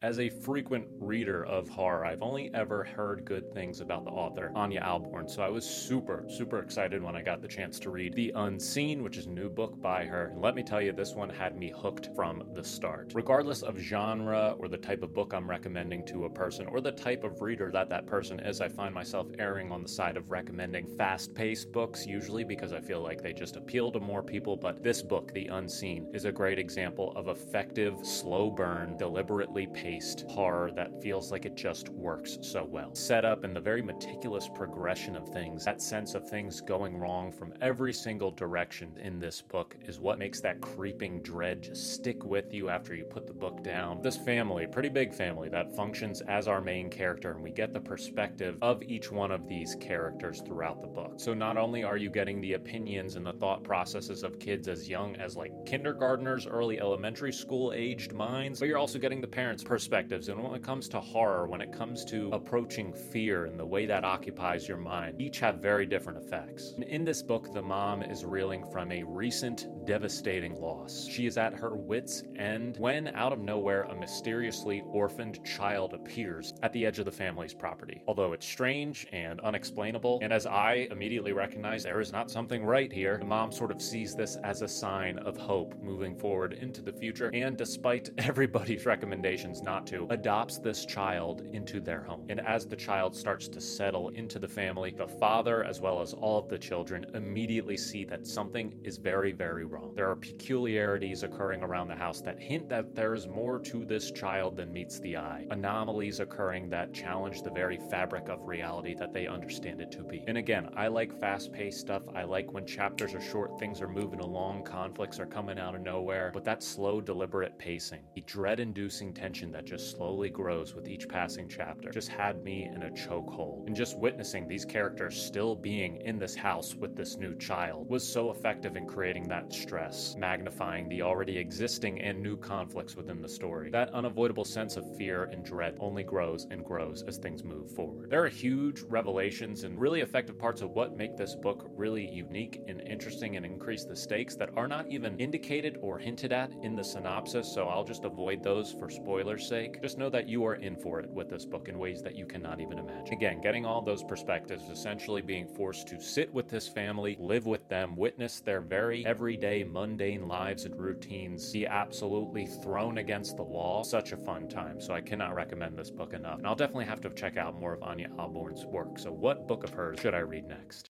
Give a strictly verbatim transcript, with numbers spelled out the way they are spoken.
As a frequent reader of horror, I've only ever heard good things about the author, Anya Alborn, so I was super, super excited when I got the chance to read The Unseen, which is a new book by her, and let me tell you, this one had me hooked from the start. Regardless of genre or the type of book I'm recommending to a person, or the type of reader that that person is, I find myself erring on the side of recommending fast-paced books, usually because I feel like they just appeal to more people, but this book, The Unseen, is a great example of effective, slow burn, deliberately paced horror that feels like it just works so well. Set up in the very meticulous progression of things, that sense of things going wrong from every single direction in this book is what makes that creeping dread just stick with you after you put the book down. This family, pretty big family, that functions as our main character, and we get the perspective of each one of these characters throughout the book. So not only are you getting the opinions and the thought processes of kids as young as like kindergartners, early elementary school aged minds, but you're also getting the parents' perspectives. Perspectives. And when it comes to horror, when it comes to approaching fear and the way that occupies your mind, each have very different effects. And in this book, the mom is reeling from a recent devastating loss. She is at her wit's end when, out of nowhere, a mysteriously orphaned child appears at the edge of the family's property. Although it's strange and unexplainable, and as I immediately recognize there is not something right here, the mom sort of sees this as a sign of hope moving forward into the future, and despite everybody's recommendations not to, adopts this child into their home. And as the child starts to settle into the family, the father, as well as all of the children, immediately see that something is very, very wrong. There are peculiarities occurring around the house that hint that there's more to this child than meets the eye. Anomalies occurring that challenge the very fabric of reality that they understand it to be. And again, I like fast-paced stuff. I like when chapters are short, things are moving along, conflicts are coming out of nowhere, but that slow, deliberate pacing, the dread-inducing tension that just slowly grows with each passing chapter, just had me in a chokehold. And just witnessing these characters still being in this house with this new child was so effective in creating that stress, magnifying the already existing and new conflicts within the story. That unavoidable sense of fear and dread only grows and grows as things move forward. There are huge revelations and really effective parts of what make this book really unique and interesting and increase the stakes that are not even indicated or hinted at in the synopsis, so I'll just avoid those for spoilers' sake. Just know that you are in for it with this book in ways that you cannot even imagine. Again, getting all those perspectives, essentially being forced to sit with this family, live with them, witness their very everyday, mundane lives and routines, be absolutely thrown against the wall. Such a fun time, so I cannot recommend this book enough. And I'll definitely have to check out more of Anya Alborn's work. So what book of hers should I read next?